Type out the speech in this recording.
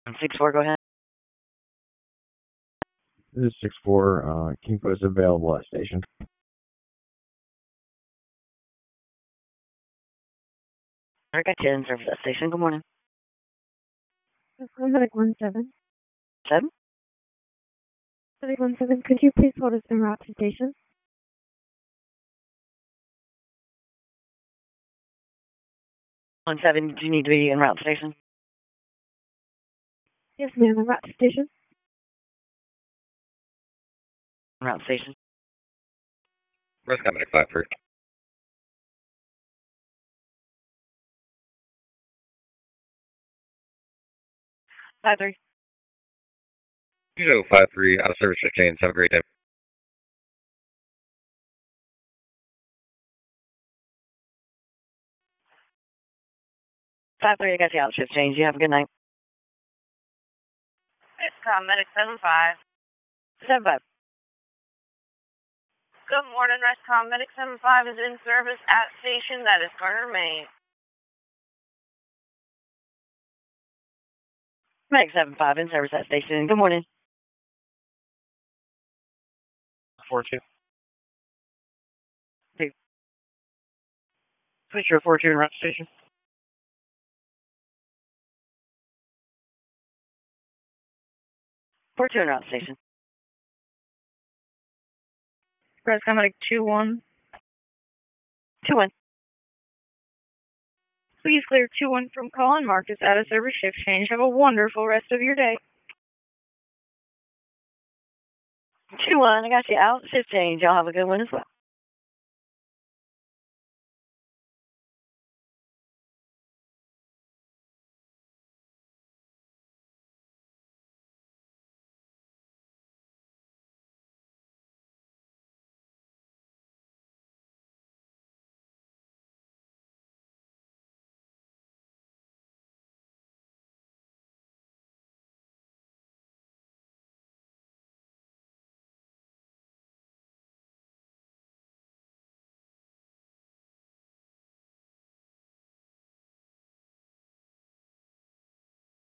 6-4, go ahead. This is 6-4. King Post available at station. I got 10 service at station. Good morning. Medic 17. 7? Medic 17, could you please hold us en route to station? 17, do you need to be en route to station? Yes, ma'am, en route to station. En route to station. Where's Medic 5-3? Five 3. Usually 5-3, out of service 15. Have a great day. 5 3, I got the out shift change. You have a good night. It's Medic 75. 7-5. Good morning, Rescom. Medic 75 is in service at station. That is Garner, Maine. Medic 75 in service at station. Good morning. 4-2. Push your 4-2 en route to station. 4-2 en route to station. Rescom Medic 2-1. 2-1. Please clear 2-1 from Colin Marcus out of service shift change. Have a wonderful rest of your day. 2-1, I got you out shift change. Y'all have a good one as well.